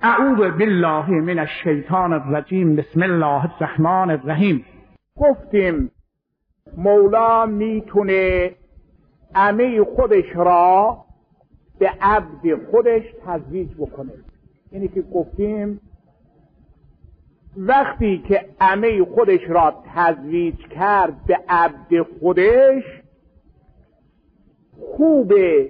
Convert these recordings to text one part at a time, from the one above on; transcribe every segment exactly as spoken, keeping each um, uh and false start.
اعوذ بالله من الشیطان الرجیم. بسم الله الرحمن الرحیم. گفتیم مولا میتونه عمه خودش را به عبد خودش تزویج بکنه. اینی که گفتیم وقتی که عمه خودش را تزویج کرد به عبد خودش، خوبه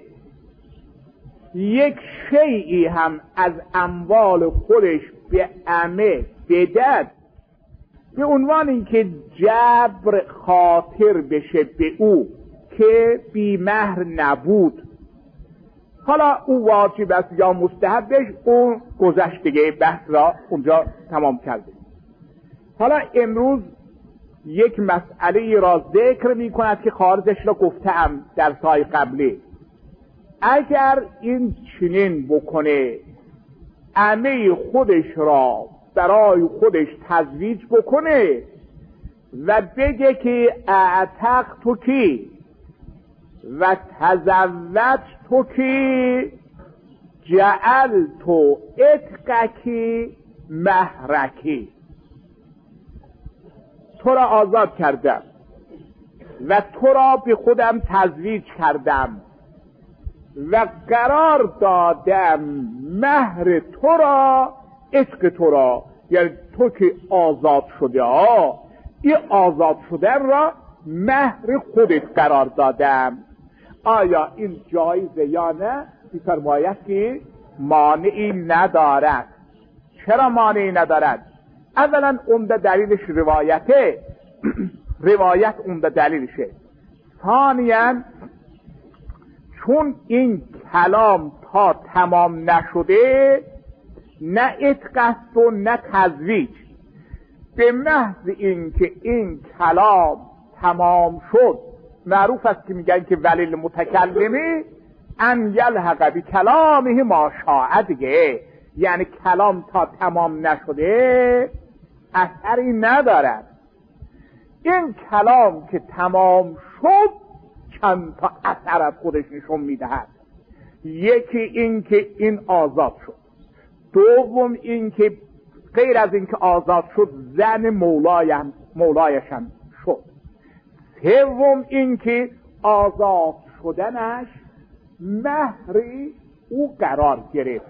یک شیئی هم از اموال خودش به عمه بدد، به عنوان اینکه جبر خاطر بشه به او که بی مهر نبود. حالا او واجب است یا مستحبش، اون گذشته بحث را اونجا تمام کرده. حالا امروز یک مسئله را ذکر می کند که خارجش را گفتم در سای قبلی. اگر این چنین بکنه، عمه خودش را برای خودش تزویج بکنه و بگه که اعتق تو کی و تزوج تو کی جعل تو اتقکی مهرکی، تو را آزاد کردم و تو را به خودم تزویج کردم و قرار دادم مهر تو را عتق تو را، یعنی تو که آزاد شده ها، این آزاد شدن را مهر خودت قرار دادم. آیا این جایزه یا نه؟ می‌فرماید که مانعی ندارد. چرا مانعی ندارد؟ اولا عمده دلیلش روایته روایت عمده دلیلشه. ثانیاً چون این کلام تا تمام نشده، نه عتق است و نه تزویج، به محض اینکه این کلام تمام شد، معروف است که میگن که ولی المتکلمی ان یلحق بکلامه ما شاء دیگه، یعنی کلام تا تمام نشده اثری ندارد. این کلام که تمام شد چند تا اثر از خودش نشون میدهد. یکی این که این آزاد شد، دوم این که غیر از این که آزاد شد زن مولایم مولایشم شد، سوم این که آزاد شدنش مهری او قرار گرفت.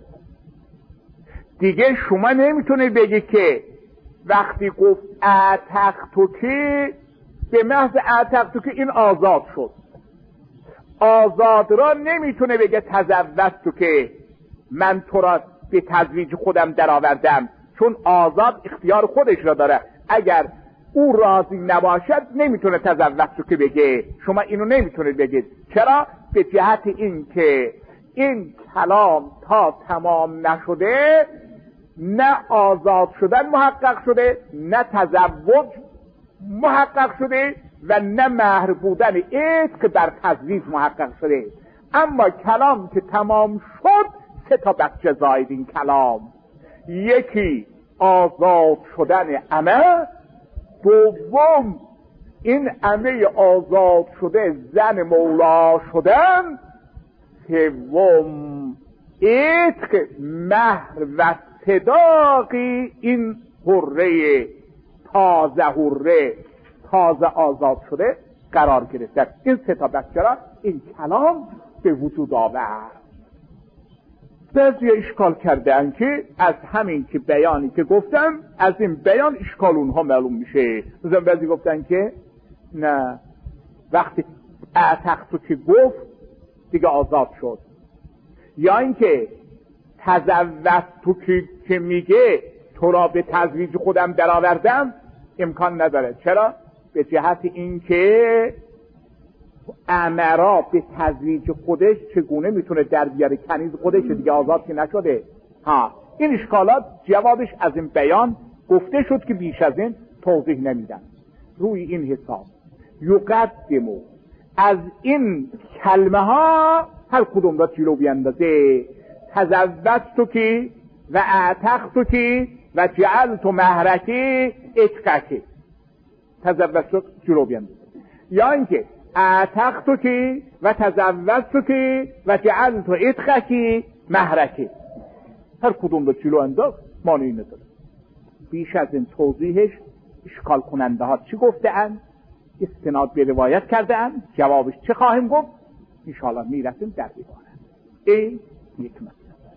دیگه شما نمیتونه بگی که وقتی گفت اعتق تو که به محض اعتق تو که این آزاد شد، آزاد را نمیتونه بگه تزوج تو که من تو را به تزویج خودم درآوردم، چون آزاد اختیار خودش را داره. اگر او راضی نباشد نمیتونه تزوج تو که بگه. شما اینو نمیتونید بگید. چرا؟ به جهت این که این کلام تا تمام نشده، نه آزاد شدن محقق شده، نه تزوج محقق شده و نه مهر بودن عتق بر تزویج محقق شده. اما کلام که تمام شد، سه تا بچه زاید این کلام. یکی آزاد شدن عمه، دوم این عمه آزاد شده زن مولا شدن، سوم عتق مهر و صداقی این حره تازه حره تازه آزاد شده قرار گرفتن. این سه تا بچه را این کلام به وجود آورد. بعضی اشکال کردن که از همین که بیانی که گفتم، از این بیان اشکال اونها معلوم میشه. مثلا بعضی گفتن که نه، وقتی اعتق تو که گفت دیگه آزاد شد، یا اینکه تزوج تو که, که میگه تو را به تزویج خودم درآوردم، امکان نداره. چرا؟ به جهت اینکه امرا به تزویج خودش چگونه میتونه در بیاره؟ کنیز خودش دیگه آزاد که نشده. ها، این اشکالات جوابش از این بیان گفته شد که بیش از این توضیح نمیدن. روی این حساب یقدمو از این کلمه ها هر کدوم را جلو بیندازه. تزوجت کی و اعتقت کی و جعلت مهرکی اتقکی. تزوجت جلو بیندازه. یا اینکه اعتقت کی و تزوجت کی و جعلت اتقکی مهرکی. هر کدوم به جلو انداخت مانعی نداره. بیش از این توضیحش اشکال کننده ها چی گفته اند، استناد به روایت کرده اند، جوابش چه خواهیم گفت انشاءالله میرسیم در بیباره. این یک مطلب.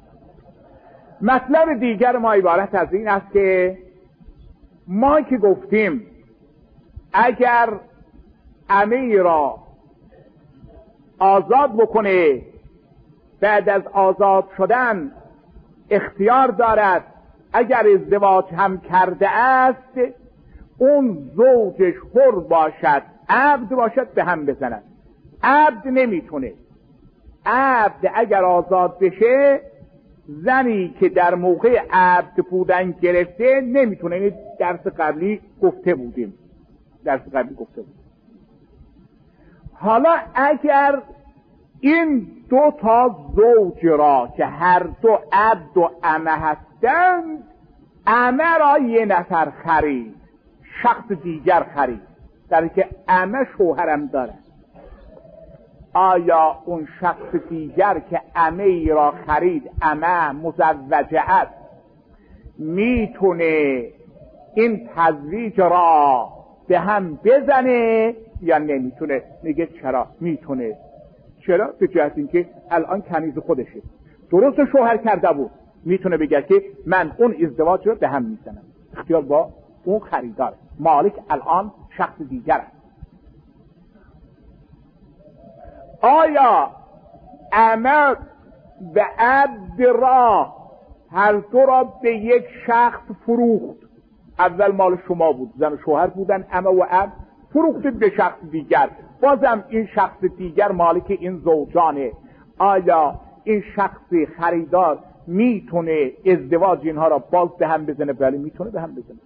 مطلب دیگر ما عبارت از این است که ما که گفتیم اگر عمه را آزاد بکنه بعد از آزاد شدن اختیار دارد اگر ازدواج هم کرده است اون زوجش حر باشد عبد باشد به هم بزنند. عبد نمیتونه. عبد اگر آزاد بشه زنی که در موقع عبد بودن گرفته نمیتونه. این درس قبلی گفته بودیم درس قبلی گفته بودیم. حالا اگر این دو تا زوج را که هر دو عبد و عمه هستند، عمه را یه نفر خرید، شخص دیگر خرید، در که عمه شوهرم داره، آیا اون شخص دیگر که عمه ای را خرید، عمه مزوجه است، میتونه این تزویج را به هم بزنه یا نمیتونه؟ میگه چرا میتونه. چرا؟ به جهت اینکه الان کنیز خودشه، درست شوهر کرده بود، میتونه بگه که من اون ازدواج رو به هم میزنم. اختیار با اون خریدار، مالک الان شخص دیگر است. آیا عمه به عبد را هر دو را به یک شخص فروخت؟ اول مال شما بود، زن شوهر بودن، عمه و عبد، فروختید به شخص دیگر، بازم این شخص دیگر مالک این زوجانه. آیا این شخص خریدار میتونه ازدواج اینها را باز به هم بزنه؟ بله میتونه به هم بزنه.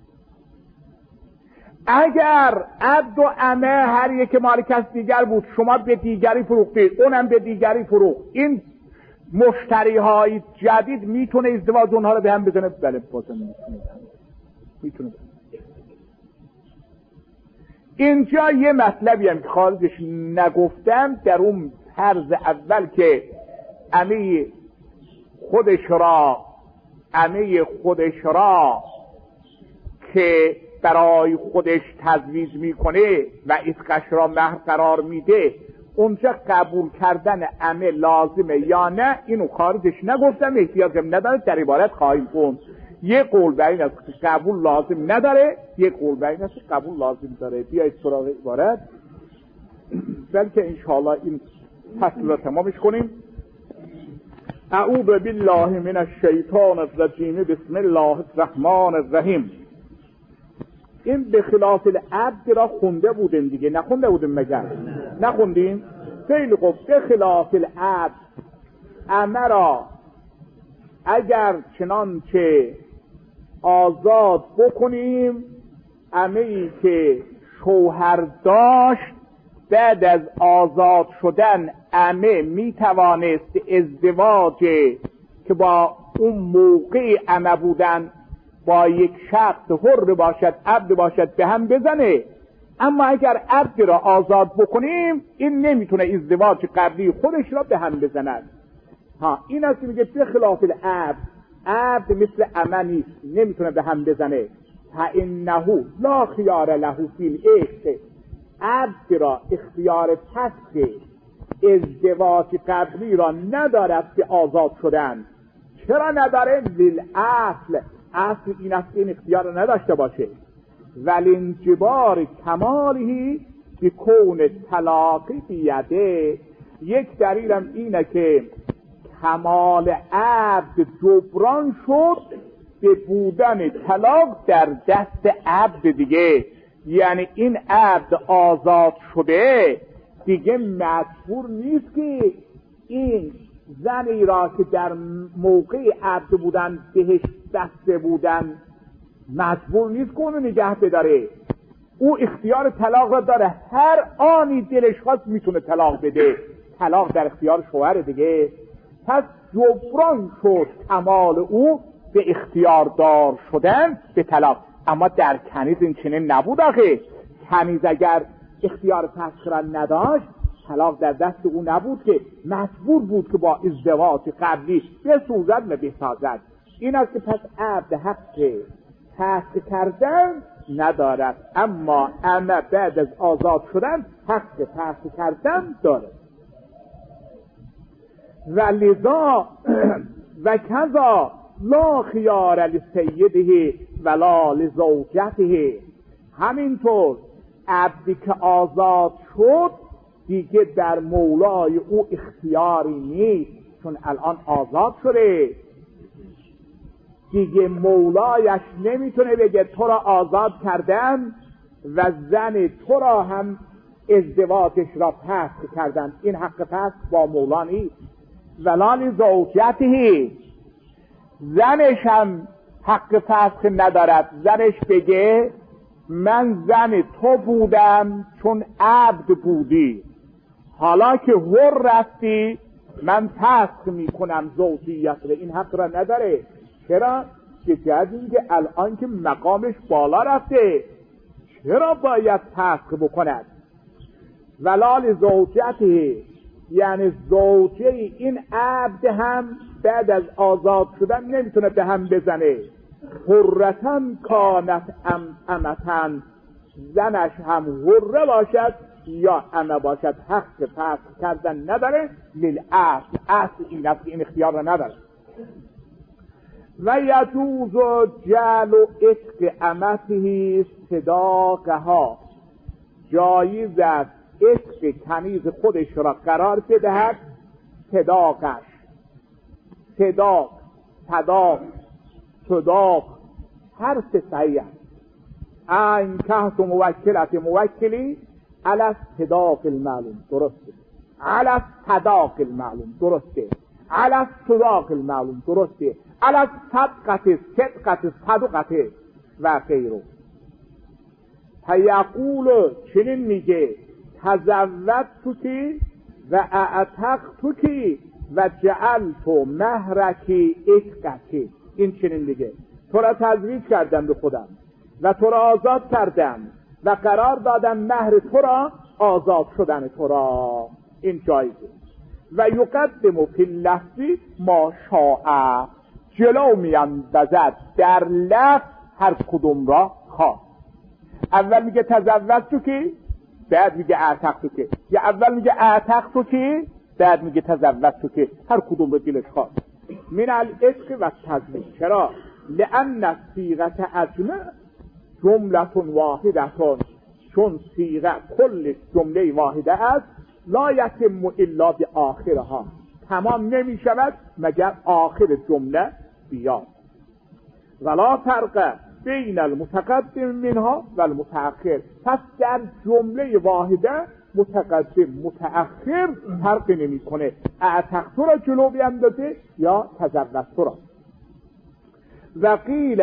اگر عبد و عمه هر یک مالک از دیگر بود، شما به دیگری فروختید، اونم به دیگری فروخت، این مشتری های جدید میتونه ازدواج اونها را به هم بزنه؟ بله بازم میتونه میتونه. اینجا یه مطلبی هم که خارجش نگفتم، در اون طرز اول که عمه خودش را عمه خودش را که برای خودش تزویج میکنه و عتقش را مهر قرار میده، اونجا قبول کردن عمه لازمه یا نه، اینو خارجش نگفتم، احتیاجم نداره، در عبارت خواهیم خوند. یه قول بر این است که قبول لازم نداره، یه قول بر این است که قبول لازم داره. بیایید سراغ عبارت، بلکه انشاءالله این فصل را تمامش کنیم. اعوذ بالله من الشیطان الرجیم، بسم الله الرحمن الرحیم. این به خلاف العبد را خونده بودیم دیگه، نخونده بودیم مگر؟ نخوندیم؟ خیلی خوب. به خلاف العبد عمه را اگر چنانچه آزاد بکنیم، عمه ای که شوهر داشت بعد از آزاد شدن عمه میتوانست ازدواج که با اون موقع عمه بودن با یک شخص حر باشد عبد باشد به هم بزنه. اما اگر عبد را آزاد بکنیم این نمیتونه ازدواج قبلی خودش را به هم بزند. ها این است که میگه به خلاف العبد، عبد مثل عمه نیست، نمیتونه به هم بزنه. فانه لا خیار له فی العشق، عبد را اختیار پس ازدواج قبلی را ندارد که آزاد شدن. چرا نداره؟ للاصل، اصل این است که این اختیار را نداشته باشه. ولی انجبار کمالی بکون طلاقی بیده، یک دلیلم اینه که کمال عبد جبران شد به بودن طلاق در دست عبد دیگه. یعنی این عبد آزاد شده دیگه مجبور نیست که این زنی را که در موقع عبد بودن بهش بسته بودن مجبور نیست که اونو نگه بداره. او اختیار طلاق را داره، هر آنی دلش خواست میتونه طلاق بده. طلاق در اختیار شوهر دیگه. پس جبران شد کمال او به اختیار دار شدن به طلاق. اما در کنیز این چنین نبود. آخه کنیز اگر اختیار پسخران نداشت طلاق در دست او نبود که مجبور بود که با ازدواج قبلی بسوزد و بسازد. این است که پس عبد حق فسخ کردن ندارد، اما امه بعد از آزاد شدن حق فسخ کردن دارد. و لذا و کذا لا خیار لسیده ولا لزوجته، همینطور عبدی که آزاد شد دیگه در مولای او اختیاری نیست، چون الان آزاد شده دیگه مولایش نمیتونه بگه تو را آزاد کردم و زن تو را هم ازدواجش را فسخ کردم، این حق فسخ با مولا نیست. ولا لزوجته، زنش هم حق فسخ ندارد، زنش بگه من زن تو بودم چون عبد بودی، حالا که حر رفتی من فسخ میکنم زوجیت رو، این حق را نداره. چرا؟ که جز که الان که مقامش بالا رفته چرا باید فسخ بکند؟ ولا لزوجته، یعنی زوجه این عبد هم بعد از آزاد شدن نمیتونه به هم بزنه. حرتن کانت ام امتن، زنش هم حره باشد یا امه باشد حق فسخ کردن نداره. للأصل، اصل این است که این اختیار را نداره. و یجوز جعل عتق امته صداقها، جایز است عتق کنیز خودش را قرار بدهد صداقش. صداق، صداق، صداق هر سه صحیح است. این که موکلت موکلی علی صداق المعلوم، درسته. علی صداق المعلوم، درسته. علی صداق المعلوم، درسته. علی صدقت صدقت صدقت و غیره. فیقول، چنین میگه تزوجتکی و اعتقتکی و جعلت مهرکی عتقکی. این چنین میگه تو را تزویج کردم به خودم و تو را آزاد کردم و قرار دادم مهر تو را آزاد شدن تو را. این جایزه. و یقدم فی اللفظ ما شاء، جلو میاندازد در لفظ هر کدوم را خواست. اول میگه تزوجتکی، بعد میگه اعتقتکی، یا اول میگه اعتقتکی بعد میگه تزوجتکی، هر کدوم رو دلش خواست. من العتق و تزویج. چرا؟ لأن الصیغه اجمع جمله واحده، چون صیغه کلش جمله واحده است. لا یتم الا بآخرها، تمام نمی شود مگر آخر جمله بیاد. ولا فرق بین المتقدم منها و المتأخر، پس در جمله واحده متقدم متأخر فرق نمی کنه، اعتقت را جلو بیندازه یا تزوجت را. و قیل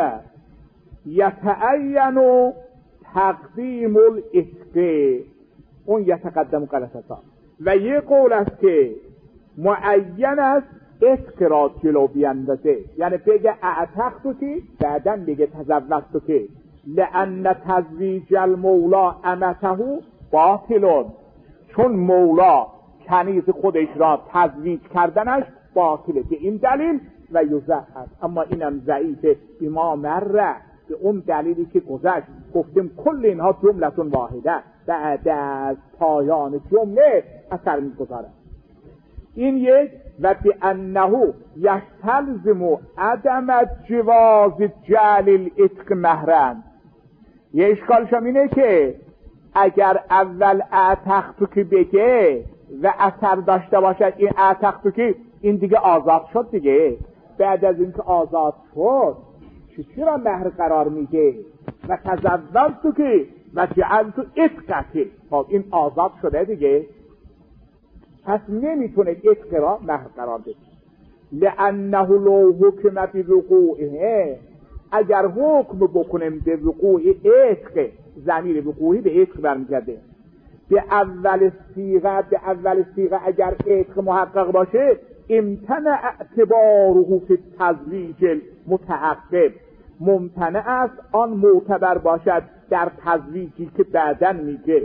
یتعین تقدیم العتق، اون یتقدم غلطتا. و یه قول است که معین است عتق را جلو بیندازه، یعنی بگه اعتقتکی بعداً بگه تزوجتکی. لأن تزویج المولا امته باطل، چون مولا کنیز خودش را تزویج کردنش باطله. به این دلیل و یضعف، اما اینم ضعیفه. بما مره، به اون دلیلی که گذشت گفتیم کل اینها جملتون واحده، بعد از پایان جمله اثر میگذارد. این یک. و بأنه یستلزم عدم جواز جعل العتق مهرن. یه اشکالش هم اینه که اگر اول اعتقتکی بگه و اثر داشته باشد این اعتقتکی، این دیگه آزاد شد دیگه. بعد از اینکه آزاد شد چی را مهر قرار میگه؟ و تزوجتکی و جعلت عتقکی، خب این آزاد شده دیگه، پس نمیتونه عتق را مهر قرار بده. لأنه لو حکم بوقوعه، اگر حکم بکنیم به وقوع عتق، ضمیر وقوعی به عتق برمیگرده. به اول صیغه به اول صیغه اگر عتق محقق باشه امتنع اعتباره فی تزویج متعقب، ممتنع است آن معتبر باشد در تزویجی که بعداً میگه.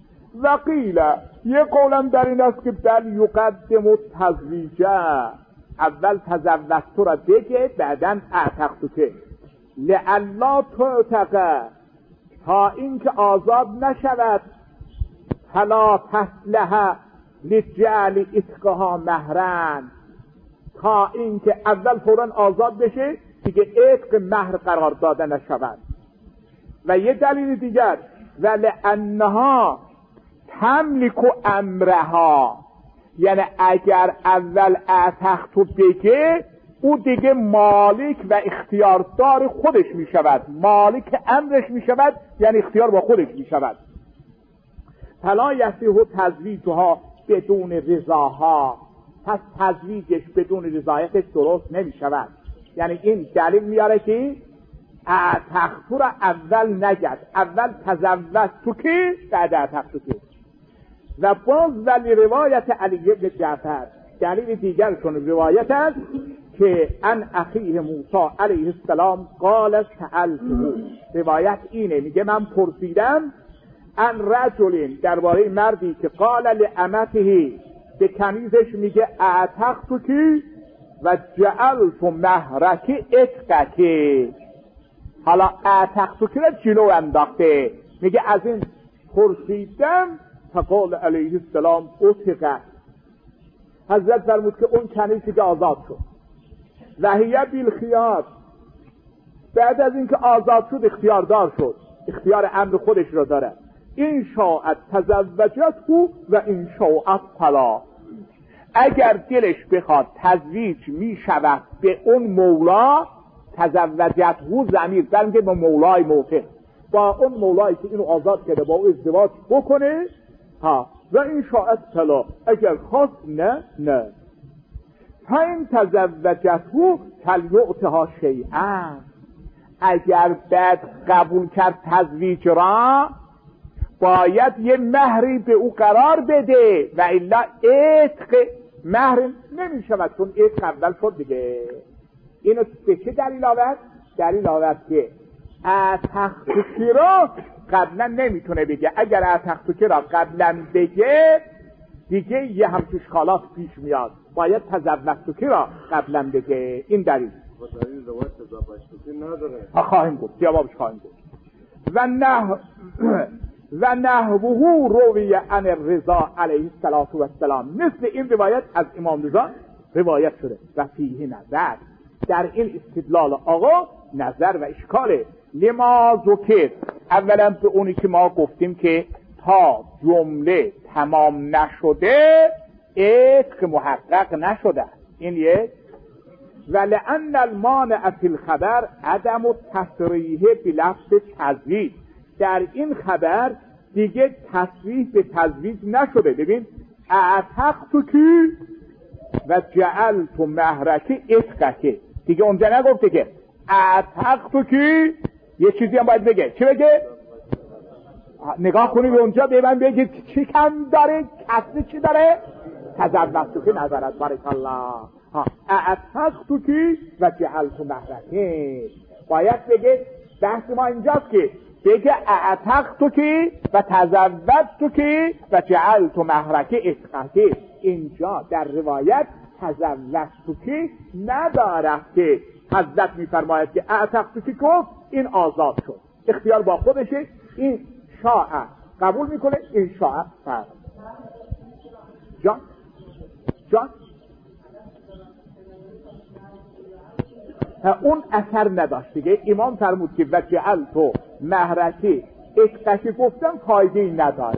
و قیل، یه قولم در این است که بل یقدم التزویج، اول تزوجت را بگه بعدن اعتقت که لعلا تعتقه تا اینکه آزاد نشود فلا تصلح لجعل اتقها مهرن تا اینکه اول فوراً آزاد بشه دیگه اتق مهر قرار داده نشود. و یه دلیل دیگر ولانها تملک امرها، یعنی اگر اول اعتقت بگه او دیگه مالک و اختیاردار خودش می شود، مالک امرش می شود، یعنی اختیار با خودش می شود. فلا یصح تزویجها بدون رضاها، پس تزویجش بدون رضایتش درست نمی شود. یعنی این دلیل میاره که اعتقت را اول نگد، اول تزوجت که بعد اعتقت که. و باز ولی روایت علی بن جعفر دلیل دیگر چون روایت است که ان اخیه موسی علیه السلام قال سألته، روایت اینه میگه من پرسیدم ان رجل درباره مردی که قال لامته به کنیزش میگه اعتقت که و جعلت مهرک اتقک. حالا اعتقت که را جلو انداخته، میگه از این پرسیدم فقال علیه السلام اتقک. حضرت فرمود که اون کنیزی که آزاد شد و هی بالخیار، بعد از اینکه آزاد شد اختیاردار شد، اختیار امر خودش را داره. این شاءت تزوجته و این شاءت فلا، اگر دلش بخواد تزویج می شود به اون مولا، تزوجته ضمیر برمیگه به مولای موقع، با اون مولایی که اینو آزاد کرده با او ازدواج بکنه ها. و این شاءت فلا، اگر خواست نه نه. تا این تزوجته فلیعطها شیئا، اگر بعد قبول کرد تزویج را باید یه مهری به او قرار بده و الا عتق مهر نمی شود، چون عتق اول شد دیگه. اینو به چه دلیل آورد؟ دلیل آورد که اعتقت را قبلا نمیتونه بگه، اگر اعتقت را قبلا بگه دیگه یه همچوش خالاف پیش میاد، باید تزوجت را قبلا بگه. این دلیل خواهیم گفت، جوابش خواهیم گفت. و نه و نحوه روی عن الرضا علیه السلام، مثل این روایت از امام رضا روایت شده. و فیه نظر، در این استدلال آقا نظر و اشکاله. لما ذکر، اولا به اونی که ما گفتیم که تا جمله تمام نشده عتق محقق نشده، این یک. ولأن المانع فی الخبر عدم التصریح بلفظ تزویج، در این خبر دیگه تصریح به تزویج نشده. ببین اعتقت کی و جعلت مهرک اتقک، دیگه اونجا نگفته که اعتقت کی، یه چیزی هم باید بگه. چی بگه؟ نگاه کنی به اونجا به من بگه چی کم داره، کسری چی داره؟ تزوجت که نظرت بارک الله. اعتقت کی و جعلت مهرک، باید بگه. بحث ما اینجاست که بگه اعتقت کی و تزوجت کی و جعلت مهرک اتقک. اینجا در روایت تزوجت کی نداره که حضرت میفرماید که اعتقت کی گفت این آزاد شد، اختیار با خودشه. این شاء قبول میکنه، این شاء فرق. جان جان اون اثر نداشت دیگه. امام فرمود که و جعلت مهرک اتقک گفتم فایده ای نداره.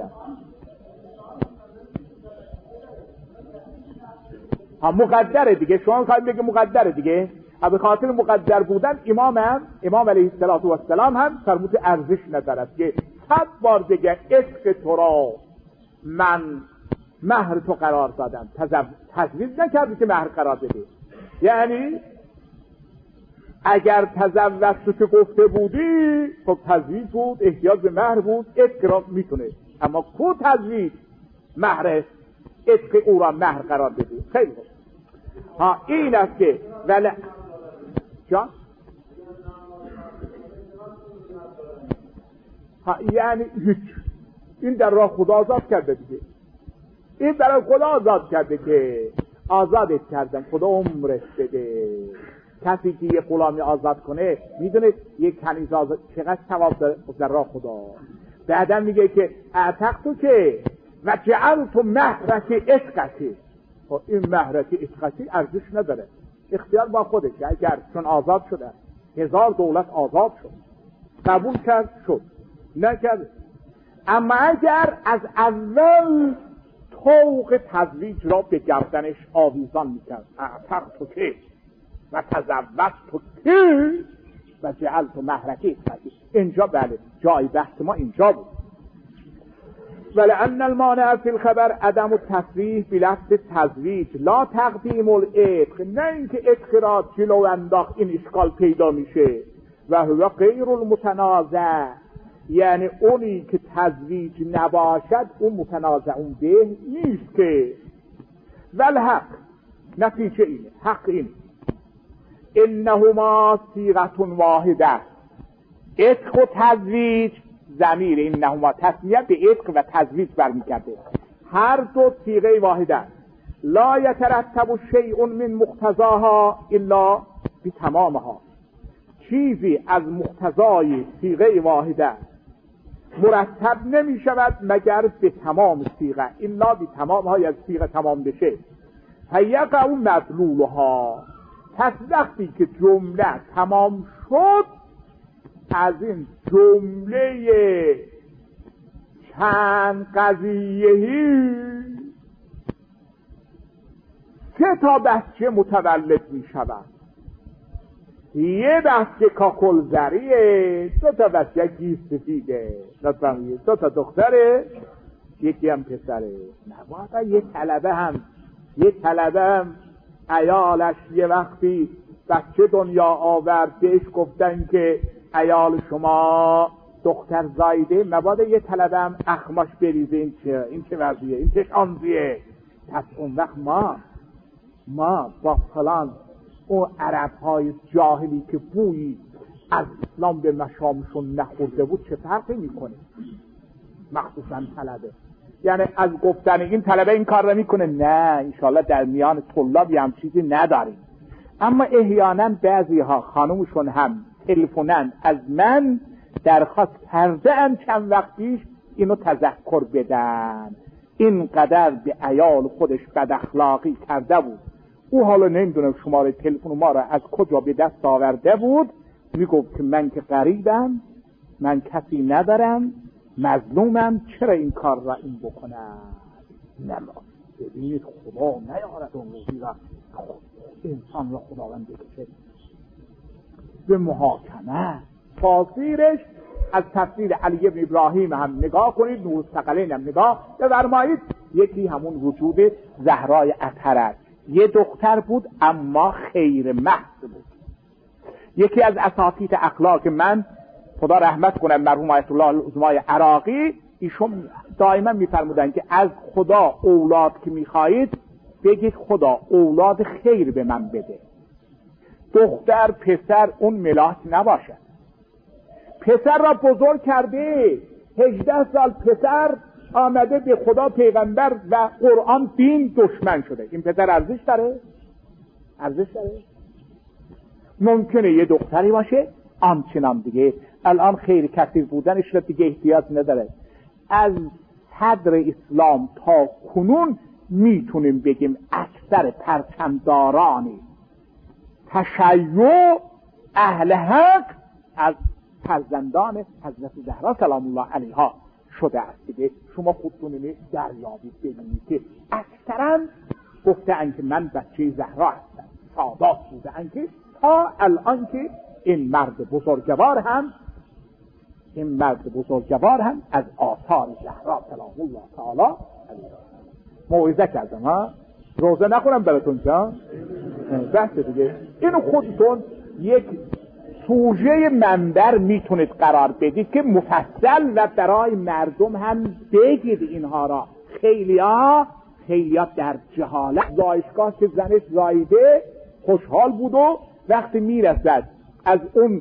ها مقدره دیگه، شما خواهید بگه مقدره دیگه. به خاطر مقدر بودن امام هم امام علیه السلام هم فرمود ارزش ندارد که صد بار دیگه عشق تو را من مهر تو قرار دادم، تزویج نکردی که مهر قرار بده. یعنی اگر تزوجت که گفته بودی خب تزویج بود، احتیاج به مهر بود، عتق را میتونه. اما کو تزویج مهر عتق او را مهر قرار بده. خیلی خوب. ها این است که ولی جان ها یعنی هیچ، این در راه خدا آزاد کرده دیگه. این برای خدا آزاد کرده که آزادت کردم، خدا عمرت بده. کسی که یه غلامی آزاد کنه میدونه یک کنیز آزاد چقدر ثواب داره در راه خدا. بعدم میگه که اعتقتو که و جعلت مهرک عشقتی. خب این مهرک عشقتی ارزش نداره، اختیار با خودش. اگر چون آزاد شده هزار دولت آزاد شد، قبول کرد شد، نکرد. اما اگر از اول طوق تزویج را به گردنش آویزان میکرد، اعتقتو که و تزوجتو که و جعلت مهرک عشقتی، اینجا بله جای بحث ما اینجا بود. ولأن المانع فی الخبر عدم التصریح بلفظ تزویج لا تقدیم العتق، نه اینکه عتق را جلو انداخت این اشکال پیدا میشه. و هو غیر المتنازع، یعنی اونی که تزویج نباشد اون متنازع اون به نیست که. والحق، نتیجه اینه، حق اینه انهما صیغه واحده، عتق و تزویج، ضمیر انهما تسمیه به عتق و تزویج برمیگرده، هر دو صیغه واحده. لا یترتب شیء من مقتضاها الا بتمامها، چیزی از مقتضای صیغه واحده مرتب نمی شود مگر به تمام صیغه، الا بتمامها، یا صیغه تمام بشه. فیقع مدلولها، پس وقتی که جمله تمام شد از این جمله چند قضیهی سه تا بچه متولد می شود. یه بچه کاکلزریه، دو تا بچه گیس سفیده، دو تا دختره، یکی هم پسره. نباید یه طلبه هم یه طلبه هم عیالش یه وقتی بچه دنیا آورد، بهش گفتن که عیال شما دختر زایده، مبادا یه طلبه هم اخماش بریزه این چه این چه وضعیه، این چه شانزیه. پس اون وقت ما ما با فلان اون عرب های جاهلی که بویی از اسلام به مشامشون نخورده بود چه فرقی میکنه؟ مخصوصا طلبه، یعنی از گفتن این طلبه این کار رو میکنه، نه انشالله در میان طلابی هم چیزی نداریم. اما احیانا بعضی ها خانومشون هم تلفنن از من درخواست کرده ام چند وقت پیش اینو تذکر بدن، اینقدر به عیال خودش بد اخلاقی کرده بود. او حالا نمیدونم شماره تلفن ما را از کجا به دست آورده بود، میگفت که من که غریبم، من کسی ندارم، مظلومم، چرا این کار را این بکنم؟ نما ببینید خدا نیارد اون روزی را انسان را خداوند بکشه به محاکمه. تاثیرش از تفسیر علی ابن ابراهیم هم نگاه کنید، مستقلین هم نگاه بفرمایید. یکی همون وجود زهرای اطهر است، یه دختر بود اما خیر محض بود. یکی از اساتید اخلاق من، خدا رحمت کنه، مرحوم آیت الله العظمای عراقی، ایشون دائما میفرمودن که از خدا اولاد که میخواهید بگید خدا اولاد خیر به من بده. دختر پسر اون ملاک نباشد. پسر را بزرگ کرده، هجده سال پسر آمده به خدا، پیغمبر و قرآن دین دشمن شده. این پسر ارزش داره؟ ارزش داره؟ ممکنه یه دختری باشه آنچنان دیگه، الان خیر کثیر بودنش را دیگه احتیاج نداره. از صدر اسلام تا کنون میتونیم بگیم اکثر پرچمدارانی تشیع اهل حق از فرزندان حضرت زهرا سلام الله علیها شده است دیگه. شما خودتون دریابید ببینید که اکثرا گفتن که من بچه زهرا هستم، سادات بودن که تا الان که این مرد بزرگوار هم این مرد بزرگوار هم از آثار زهرا سلام الله تعالی علیها. موعظه کردم ها، روزه نخورم براتون جان، بحث دیگه. اینو خودتون یک سوژه منبر میتونید قرار بدید که مفصل و برای مردم هم بگید اینها را. خیلی ها خیلی ها در جهالت، زایشگاه که زنش زایده خوشحال بود و وقتی میرسد از اون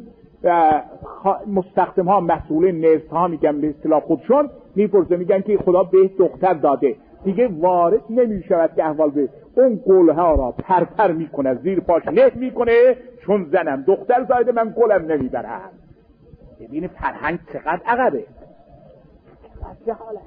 مستخدم ها مسئولین نرس ها میگن به اصطلاح خودشون میپرسه، میگن که خدا به دختر داده، دیگه وارد نمی شود که احوال به اون گلها را پرپر می کنه، زیر پاش له می کنه، چون زنم دختر زایده من گلم نمی برم. ببین فرهنگ چقدر عقبه، چقدر جهاله.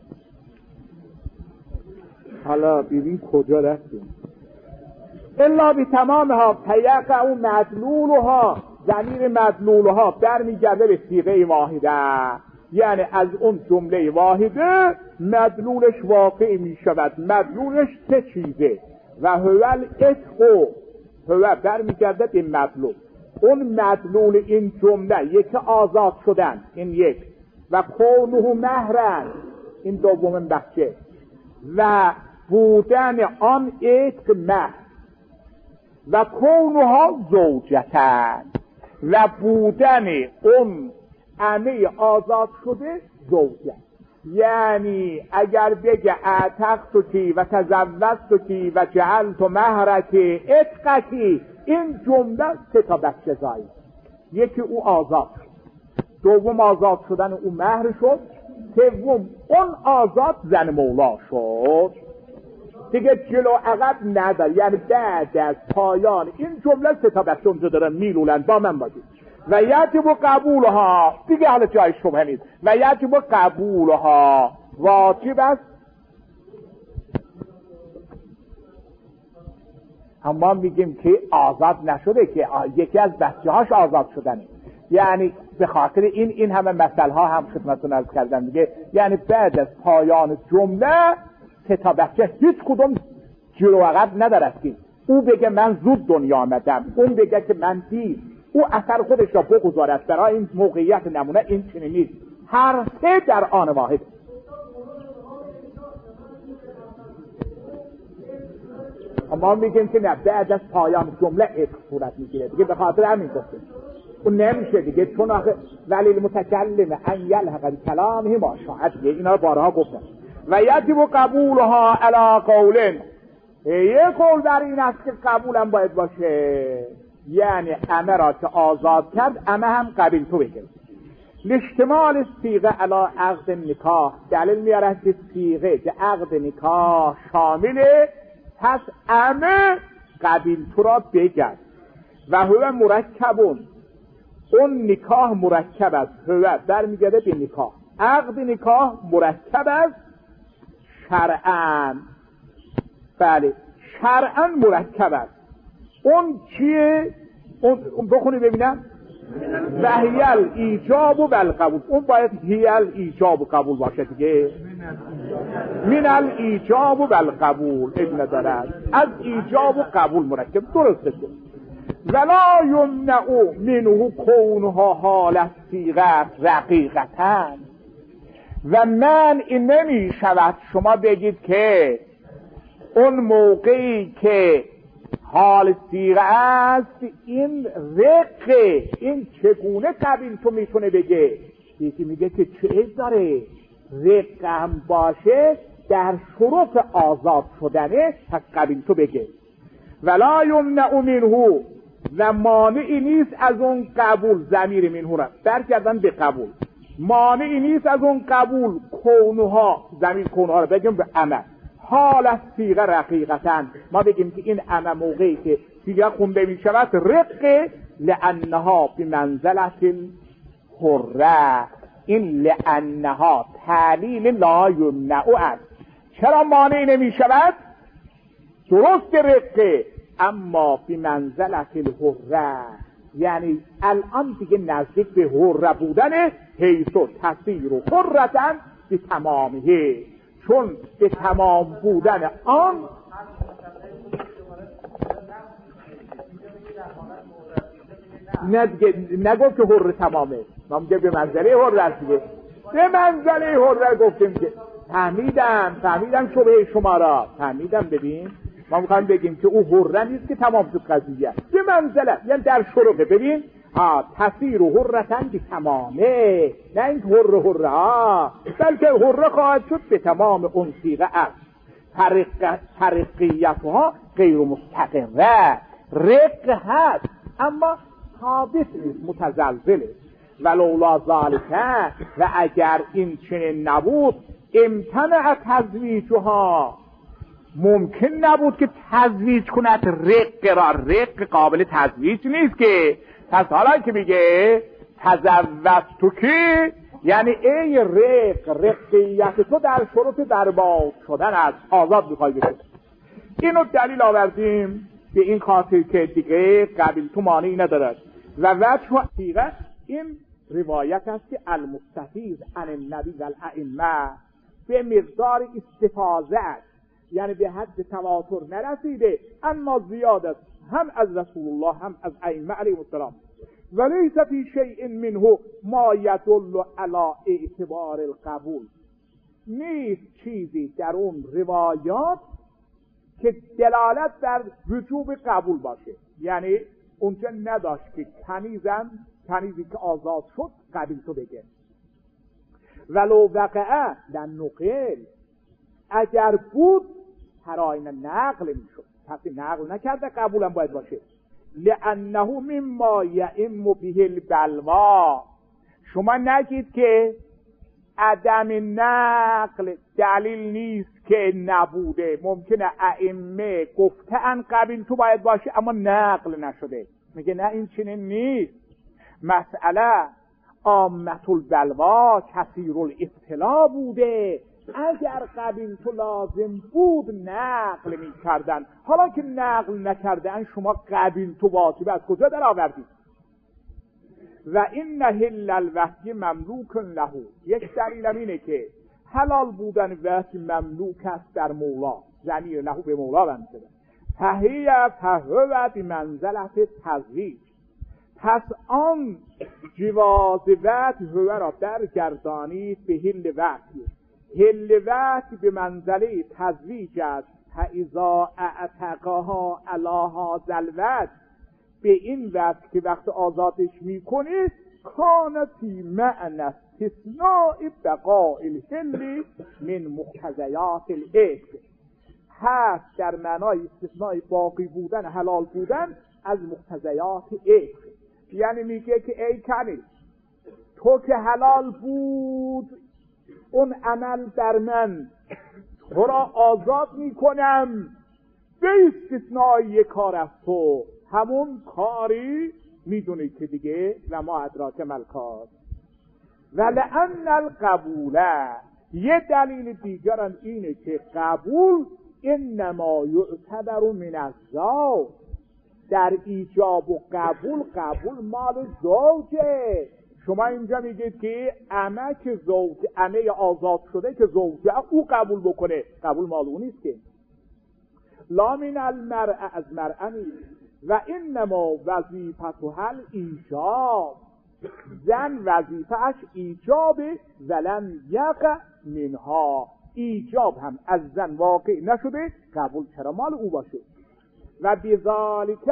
حالا ببین کجا رفتیم. الا بی تمامها پیقع و مدلولها، ضمیر مدلولها برمیگرده به صیغه واحده، یعنی از اون جمله واحده مدلولش واقع می شود. مدلولش سه چیزه و هو الاتق، هو برمیگرده به مدلول. اون مدلول این جمله یک آزاد شدن، این یک، و کونه مهرن، این دومین بخشه، و بودن آن اتق مهر، و کونها زوجتن، و بودن اون امه آزاد شده زوجه. یعنی اگر بگه اعتقت کی و تزوجت کی و جعلت مهرکی اتقکی، این جمله سه تا بچه زایی. یکی او آزاد شد، دوم آزاد شدن او مهر شد، سوم اون آزاد زن مولا شد. دیگه جلو عقب نداره، یعنی بعد از پایان این جمله سه تا بچه اونجا دارن میلولن. با من باید و یجب قبولها، دیگه حالا جای شبه نیست، و یجب قبولها، واجب است. اما میگیم که آزاد نشده، که یکی از بچه هاش آزاد شدنه، یعنی به خاطر این این همه مسئله ها هم خدمتتون عرض کردم دیگه. یعنی بعد از پایان جمله سه تا بچه هیچ کدوم جلو عقب ندارد که او بگه من زود دنیا آمدم، اون بگه که من دیر، او اثر خودش را بگذارد. برای این موقعیت نمونه این چنین نیست، هر سه در آن واحد. اما میگیم که نه، بعد از پایان جمله اتق صورت میگیره دیگه، به خاطر همین گفته اون نمیشه دیگه، چون آخه ولی المتکلم ان یلحق بکلامه ما شاء، دیگه اینا رو بارها گفتم. و یجب قبولها علی قولن، یک قول در این است که قبولم باید باشه، یعنی امه را که آزاد کرد امه هم قبیل تو بگیر. لاشتمال صیغه علی عقد نکاح، دلیل میاره که صیغه که عقد نکاح شامله، پس امه قبیل تو را بگرد. و هو مرکبون، اون نکاح مرکب است، هو برمیگرده به نکاح، عقد نکاح مرکب است شرعاً. بله شرعاً مرکب است. اون چیه؟ اون بخونی ببینم. و هیل ایجاب و بالقبول، اون باید هیل ایجاب و قبول باشه دیگه. من الایجاب و بالقبول ابن دارد، از ایجاب و قبول مرکب، درسته. ولا یمنع منه کونها حالت صیغه رقیقتاً، و من این نمی شود شما بگید که اون موقعی که حال صیغه است این رقه، این چگونه قبیل تو میتونه بگه؟ یکی میگه که چه عیب داره رقه هم باشه در شروط آزاد شدنه، پس قبیل تو بگه. ولا یمنع منه، و مانعی نیست از اون قبول، ضمیر منه را برگردن به قبول، مانعی نیست از اون قبول کونها، ضمیر کونها را بگیم به عمل حال از صیغه رقیقتاً، ما بگیم که این عمل موقعی که صیغه خونده می شود رقه، لانها بمنزلت الحره، این لانها تعلیل لا یمنع است. چرا مانع نمی شود؟ درست رقه، اما بمنزلت الحره، یعنی الان دیگه نزدیک به حره بودن، حیث و تصیر و حرتن به تمامه، چون به تمام بودن آن نگفت که حره تمامه، ما میگه به منزله حره است دیگه، به منزله حره گفتیم که فهمیدم فهمیدم شبه شما را فهمیدم. ببین ما میخوایم بگیم که او حره نیست که تمام شد قضیه، به منزله یعنی در شروعه. ببین ها تصیر و حرتن به تمامه، نه این حره حره ها، بلکه حره خواهد شد به تمام اون صیغه است. فرقیت ها غیر مستقره، رق هست اما ثابت نیست، متزلزله. ولولا ذالک، و اگر این چنین نبود، امتنع تزویجها، ممکن نبود که تزویج کند رق را. رق قابل تزویج نیست که. پس حالا که میگه تزوجت که، یعنی ای رق، رقیت تو در شروط درباز شدن است، آزاد میخوای بشی. اینو دلیل آوردیم به این خاطر که دیگه قبیل تو مانعی ندارد. و وجه و حقیقت این روایت است که المستفیض عن النبی و الائمه به مقدار استفاضه است، یعنی به حد تواتر نرسیده، اما زیاد است، هم از رسول الله هم از ائمه علیهم السلام. ولیس فی شیء منه ما یدل علی اعتبار القبول، نیست چیزی در اون روایات که دلالت بر وجوب قبول باشه. یعنی اونجا نداشت که کنیزم کنیزی که آزاد شد قبیل تو بگه. ولو وقعه در نقل، اگر بود هراین نقل میشد، پس نقل نکرده قبولم باید باشه. لانه مما یئم به البلوا، شما نگید که عدم نقل دلیل نیست که نبوده، ممکنه ائمه گفتن قبیل تو باید باشه اما نقل نشده. میگه نه این چنین نیست، مسئله عامة البلوا کثیر الابتلا بوده، اگر قبیل تو لازم بود نقل می کردن، حالا که نقل نکردن شما قبیل تو واجب از کجا در آوردید؟ و این حل الوحی مملوک له، یک دلیل اینه که حلال بودن وحی مملوک است در مولا، یعنی له به مولا بنده. فهی فهو بمنزلت تزویج، پس آن جواز وحی هو را برگردانید به حل وحی. حل وحی به منزله تزویج است. فاذا اعتقاها علی هذا الوجه، به این وجه که وقت آزادش میکنید، کانتی معنی استثناء بقاء الحل من مقتضیات العشق، هست در معنای استثناء باقی بودن، حلال بودن از مقتضیات عشق. یعنی میگه که ای کنیز، تو که حلال بود اون عمل در من، تو را آزاد میکنم به استثنای کار از تو، همون کاری میدونی که دیگه و ما ادراک ملکات. ولأن القبول، یه دلیل دیگر اینه که قبول انما یعتبر من الزوج، در ایجاب و قبول، قبول مال زوجه. شما اینجا میگید که عمه که زوج، عمه آزاد شده که زوجه او قبول بکنه، قبول مال اون نیست که. لا من المرء، از مرء نیست. و انما وظیفتها الایجاب، زن وظیفه‌اش ایجاب، ولم یقع منها، ایجاب هم از زن واقع نشده، قبول چرا مال او باشه. و بذالک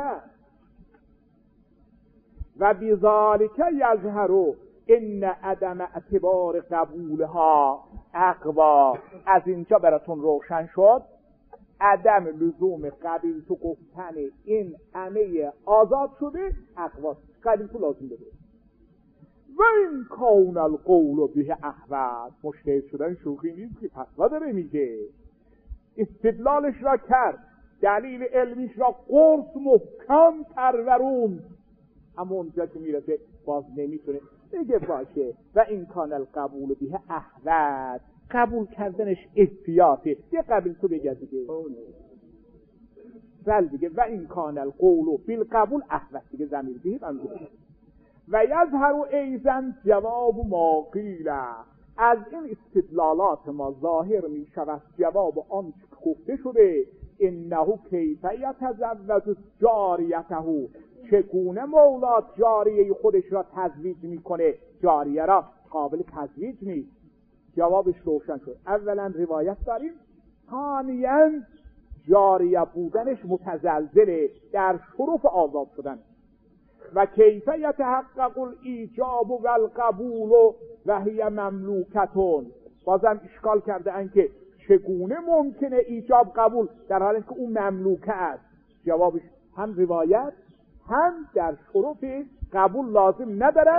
و بذالک یظهر ان عدم اعتبار قبولها اقوا، از اینجا براتون روشن شد عدم لزوم قبیل تو گفتن این عمه آزاد شده اقوا، قبیل تو لازم بده. و این کون القول به احوال، مشتهد شدن شوخی نیست که فتوا داره میگه، استدلالش را کرد، دلیل علمیش را قرص محکم پرورون، اما اونجا که میرسه باز نمیتونه بگه باشه. و این کان القبول به احوال، قبول کردنش احتیاطه، یه قبیل تو بگه دیگه بل دیگه. و این کان القول بالقبول احوال دیگه زمیر به منظور. و یظهر ایزن جواب ما قیل، از این استدلالات ما ظاهر می شود جواب آن گفته شده، انه کیف یتزوج جاریته، چگونه مولا جاریه خودش را تزویج میکنه، جاریه را قابل تزویج نیست. جوابش روشن شد. اولا روایت داریم، ثانیاً جاریه بودنش متزلزله در شرف آزاد شدن. و کیف یتحقق الایجاب و القبول و هی مملوکتون، بازم اشکال کرده ان که چگونه ممکنه ایجاب قبول در حالی که اون مملوکه است. جوابش هم روایت هم در شرف قبول لازم ندارد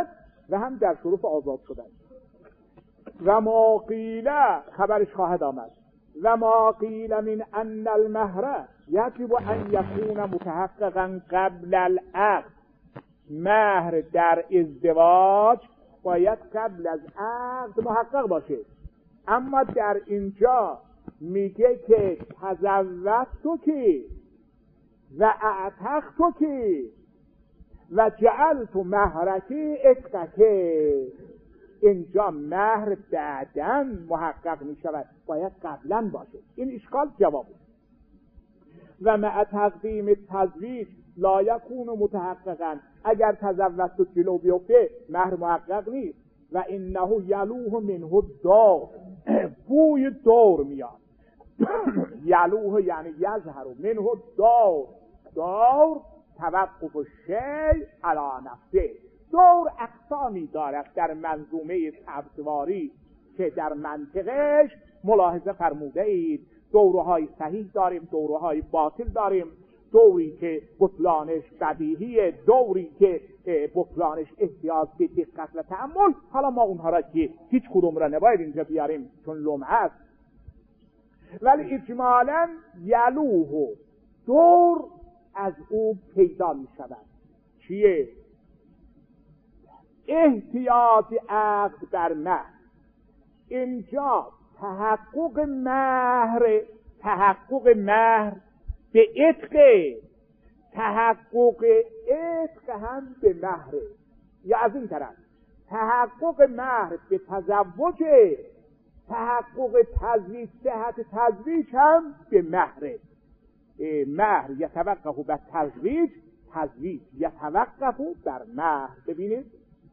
و هم در شروف آزاد شدن. و ما قیل، خبرش خواهد آمد، و ما قیل من ان المهر یجب ان یکون متحققا قبل العقد. مهر در ازدواج باید قبل از عقد محقق باشه. اما در اینجا میگه که تزوجت کی و اعتقت کی و جعلت مهرکی اتقکی. اینجا مهر بعداً محقق می شود، باید قبلاً باشه. این اشکال جواب. و مع تقدیم تزویج لا یکون متحققاً. اگر تزوجت جلو بیفته مهر محقق نیست. و انه یلوه منه دور، بوی دور میاد. یلوه یعنی یظهر منه دور. دور توقف شیء علی نفسه. دور اقسامی دارد در منظومه سبزواری که در منطقش ملاحظه فرموده اید. دورهای صحیح داریم، دورهای باطل داریم. دوری که بطلانش بدیهیه، دوری که بطلانش احتیاج به دقت و تأمل. حالا ما اونها را که هیچ کدوم را نباید اینجا بیاریم چون لمعه است، ولی اجمالاً یلوه، دور از او پیدا می شود. چیه؟ احتیاج عقد بر مهر. اینجا تحقق مهر، تحقق مهر به عتق، تحقق عتق هم به مهر. یا از این طرف تحقق مهر به تزوج، تحقق تزویج، صحت تزویج هم به مهر. مهر یتوقف بر تزویج، تزویج یتوقف بر مهر. ببینید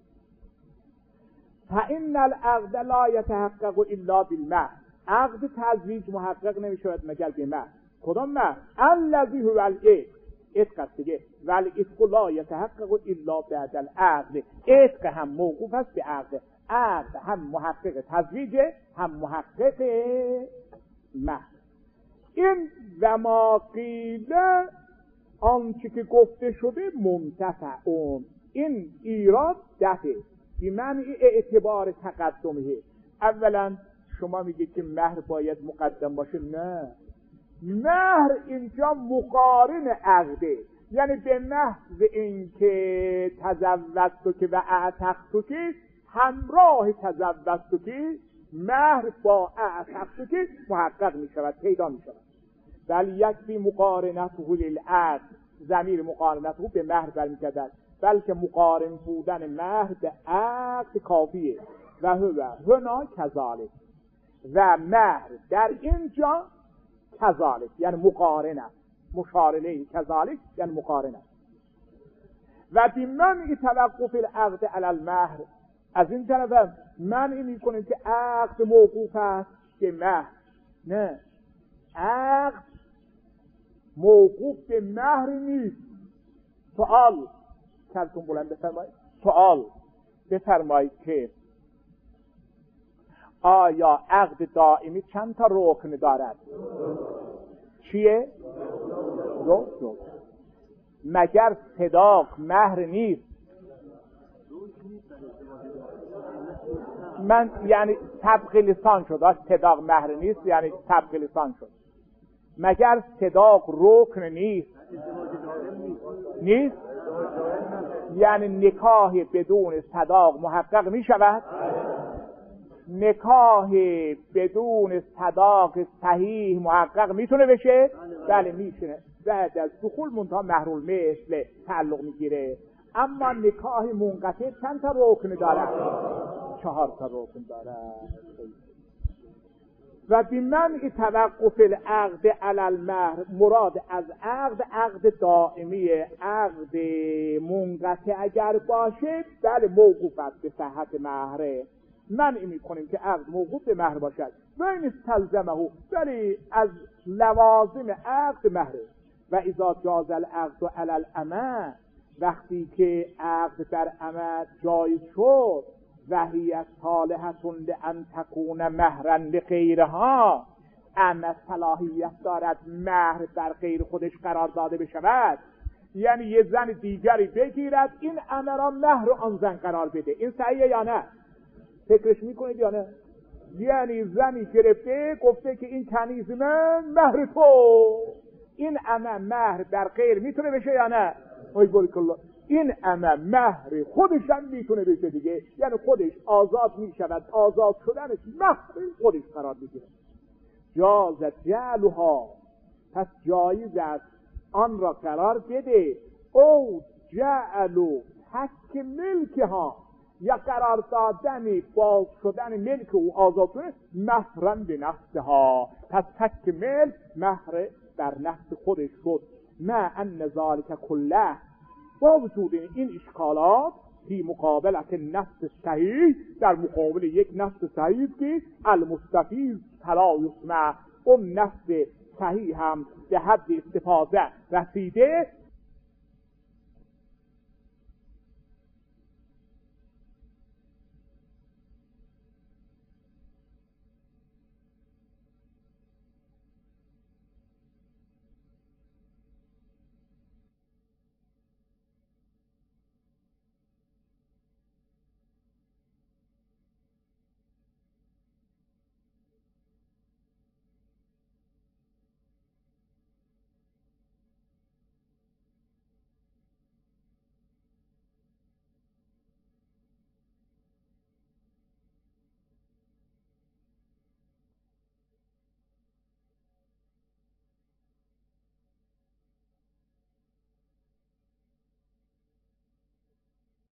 فإن العقد لا يتحقق الا بالمهر. عقد تزویج محقق نمیشود مگر به مهر. کدام مهر؟ الذی هو العتق. عتق است دیگه. ولی عتق لا يتحقق الا بعد العقد. عتق هم موقوف است به عقد. عقد هم محقق تزویج، هم محقق مهر. این و ما قیل، آنچه که گفته شده منتفع اون. این ایراد دفعه بی معنی اعتبار تقدمه. اولا شما میگید که مهر باید مقدم باشه. نه، مهر اینجا مقارن عقده. یعنی به محض اینکه تزوجت که و اعتقت که همراه تزوجت که مهر با اعتقت که محقق می شود، پیدا می شود. ولی یکفی مقارنته للعقد، ضمیر مقارنته به مهر برمیگردد، بلکه مقارن بودن مهر به عقد کافیه. و هو هنا کذالک، و مهر در اینجا کذالک یعنی مقارن است. مشارله کذالک یعنی مقارن است. و بیمنع توقف العقد علی المهر، از این طرف منع میکنه که عقد موقوف است به مهر. نه، عقد موقوف به مهر نیست. سوال کلتون بلند بفرمایید. سوال بفرمایید که آیا عقد دائمی چند تا رکن دارد؟ چیه؟ دو دو. مگر صداق مهر نیست؟ من یعنی سبق لسان شد. صداق مهر نیست یعنی سبق لسان شد. مگر صداق رکن نیست؟ نیست یعنی نکاح بدون صداق محقق می شود؟ نکاح بدون صداق صحیح محقق میتونه بشه؟ بله میتونه. بعد از دخول منتها مهر المثل تعلق میگیره. اما نکاح منقطع چند تا رکن داره؟ چهار تا رکن داره. و بیمنع توقف العقد علی المهر، مراد از عقد عقد دائمی. عقد منقطع اگر باشه بله موقوف است به صحت مهره. منع میکنیم که عقد موقوف به مهر باشد. و این استلزمه، ولی از لوازم عقد مهره. و اذا جاز العقد علی الامه، وقتی که عقد بر امه جایز شد، و هی صالحة لان تکون مهرا لغیرها، امه صلاحیت دارد مهر بر غیر خودش قرار داده بشود. یعنی یه زن دیگری بگیرد این امر را مهر آن زن قرار بده. این صحیحه یا نه؟ فکرش میکنید یا نه؟ یعنی زنی گرفته گفته که این کنیز من مهر تو، این امر مهر در غیر میتونه بشه یا نه؟ وای بارک الله، این امر مهر خودش هم میتونه بشه دیگه، یعنی خودش آزاد میشود، آزاد شدنش مهر خودش قرار میگیره. جاز جعلها، پس جایز است آن را قرار بده، او جعلو حق ملکها، یا قرار دادن باز شدن ملک او آزاد شدن مهرن به نفسها، پس حق ملک مهر در نفس خودش شد. ما ان ذالک کله، با وجود این اشکالات فی مقابلت نفس صحیح، در مقابل یک نفس صحیح که المستفیض فلا یسمع، اون نفس صحیح هم به حد استفاده رسیده